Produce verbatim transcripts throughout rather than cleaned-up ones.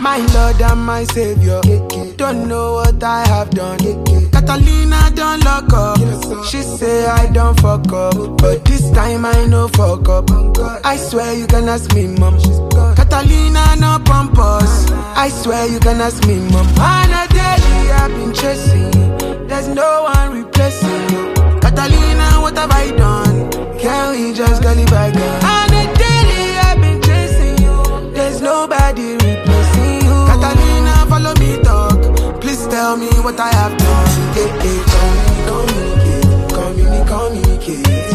My Lord and my Savior, don't know what I have done. Catalina don't lock up. She say I don't fuck up, but this time I know fuck up. I swear you can ask me, mom. Catalina no pump us. I swear you can ask me, mom. On a daily I've been chasing you. There's no one replacing you. Catalina, what have I done? Can we just go live by God? On a daily I've been chasing you. There's nobody replacing you. Catalina, follow me talk. Please tell me what I have done. Hey, hey, communicate, communicate, communicate.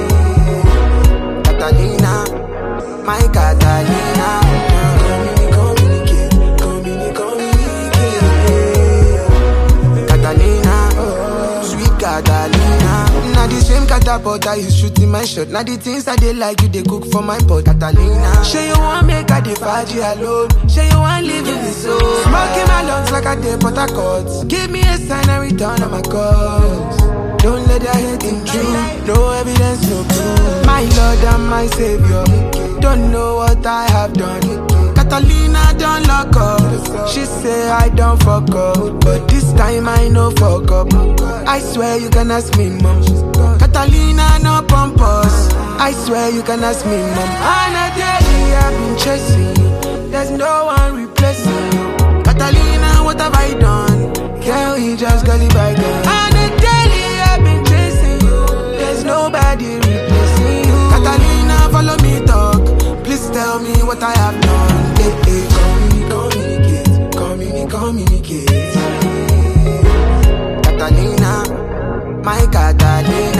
Catalina, my Catalina. Communicate, communicate, communicate. Catalina, sweet Catalina. Now the same catapult I use shooting my shot. Now the things that they like you, they cook for my pot. Catalina, say you want make a defaji alone. Say you want live in the soul. Smoking my lungs like a day pot a cuts. Give me a sign and return on my calls. Don't let their hate intrude. No evidence, no proof. My Lord and my Savior, don't know what I have done. Catalina don't lock up. She say I don't fuck up, but this time I know fuck up. I swear you can ask me, mom. Catalina no pump us. I swear you can ask me, mom. On a daily I've been chasing you. There's no one replacing you. Catalina, what have I done? Can we just go live by God? On a daily I've been chasing you. There's nobody replacing you. Catalina, follow me talk. Please tell me what I have done. Hey, hey, communicate, communicate, communicate. Catalina, my Catalina.